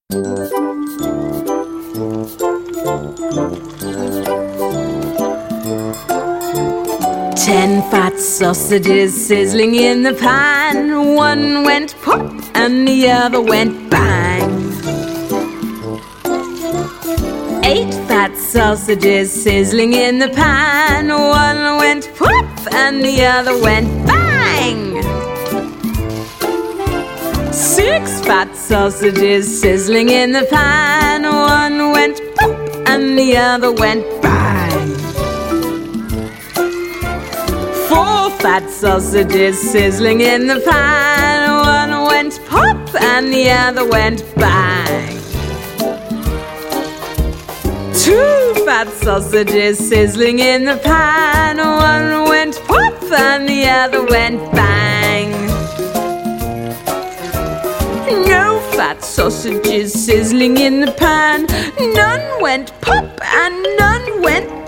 10 fat sausages sizzling in the pan. One went pop and the other went bang. 8 fat sausages sizzling in the pan. One went pop and the other went bang. 6 fat sausages sizzling in the pan. One went pop and the other went bang. 4 fat sausages sizzling in the pan. One went pop and the other went bang. 2 fat sausages sizzling in the pan. One went pop and the other went bang. No fat sausages sizzling in the pan. None went pop and none went